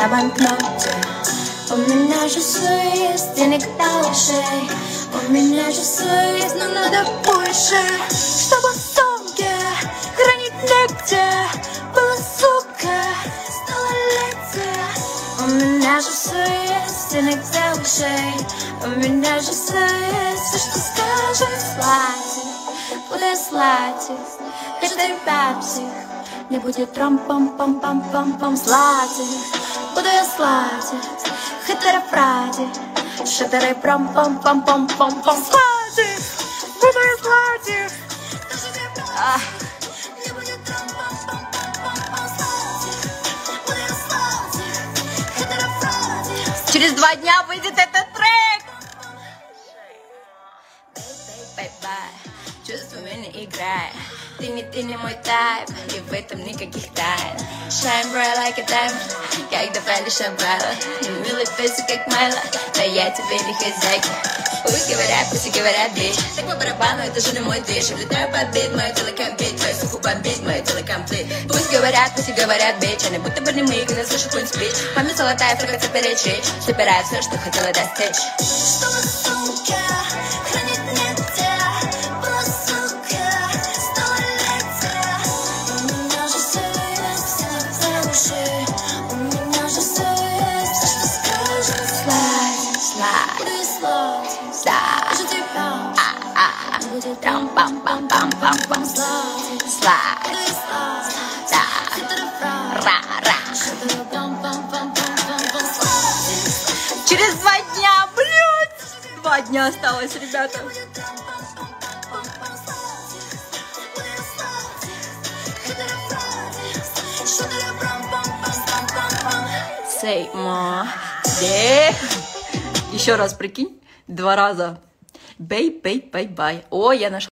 на банкноте. У меня же все есть, денег до ушей. У меня же все есть, но надо больше, чтобы в сумке хранить негде было, сука, столетие. У меня же все есть, денег до ушей. У меня же все есть, все, что скажешь, сладить, буду сладить, каждый пепсик. Не будет трам-пам-пам-пам-пам-пам сладить, буду я сладить, хитро-фради, шатары-прам-пам-пам-пам-пам-пам сладить, буду я сладить. Не будет трам-пам-пам-пам-пам сладить, буду я сладить, хитро-фради. Через 2 дня выйдет этот трек. Чувствами не играй. Ты не мой тайп, и в этом никаких тайн. Shine bright like a diamond, когда палишь обвала. Милый песик как Майло, но я тебе не хозяйка. Пусть говорят, бич. Так по барабану, это же не мой движ. Я влетаю под бит, мое тело комбит, твою суху бомбит, мое тело комплит. Пусть говорят, бич. Они будто бы не мы, когда слышу какой-нибудь спич. Память золотая, фрагация перечить. Собираю все, что хотела достичь. Чтобы сумка хранит негде. Трам-пам-пам-пам-пам-пам слайд, ра-ра. Через 2 дня, блядь! 2 дня осталось, ребята. Say more. Еще раз прикинь, 2 раза. Бей-бей-бай-бай. О, я нашла.